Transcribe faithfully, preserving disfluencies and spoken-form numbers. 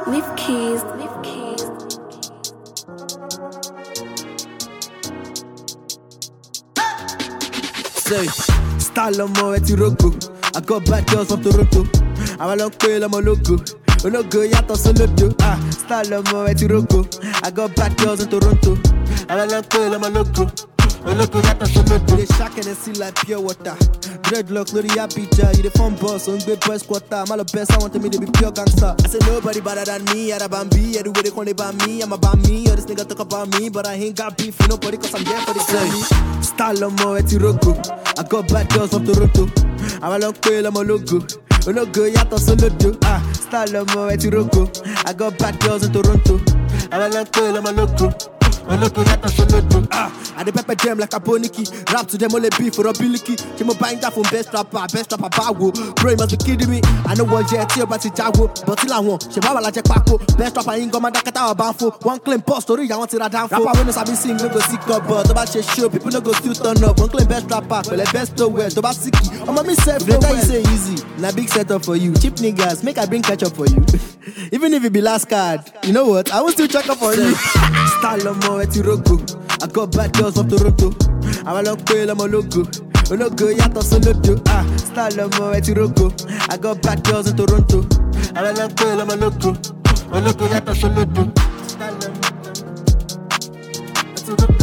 Leaf keys, leaf keys. Say, style on mo eti rogo. I got bad girls from Toronto. I'm a long tail, I'm a logo. Oh no go yato solo do. Ah, style on mo eti rogo. I got bad girls in Toronto. I'm a long tail, I'm a logo. Oh no go yato solo do. They shack and they see like pure water. Dreadlocks, no the happy jar. You the fun boss, on good boys quarter. I'm all the best, I want to me to be pure gangster. I say nobody better than me, I da bambi. Everywhere they call they about me, I'm about me. All this nigga talk about me, but I ain't got beef with nobody cause I'm there for the journey. Style on mo eti rogo. I got bad girls from Toronto. I'm a long tail, I'm a logo. Oh no go yato solo do. Ah, style on mo eti rogo. I got bad girls in Toronto. I'm a long tail, I'm a logo. Oh no go yato solo do. Ah, I dey pepper them like a boniki. Rap to them only beef for a billicky. Came up buying that from best rapper, best rapper bago. Bro, you must be kidding me. I know what jet here, but it's jago. But till I want, she baba la check paco. Best rapper ain't got my dakata or banfo. One claim post story, I want to that down for. Rapper when I be sing, no go sick up, but about your show, people no go still turn up. One claim best rapper, but the best to wear, to ba sicky. I'm a miss self, the time you say easy. Na big setup for you, cheap niggas, make I bring ketchup for you. Even if it be last card, you know what? I will still check up for you. Style on mo eti rogo. I got bad girls from Toronto. I'm a long tail, I'm a logo. Oh no go yato solo do. Ah, style on mo eti rogo. I got bad girls in Toronto. I'm a long tail, I'm a logo. Oh no go yato solo do. Style on mo eti rogo.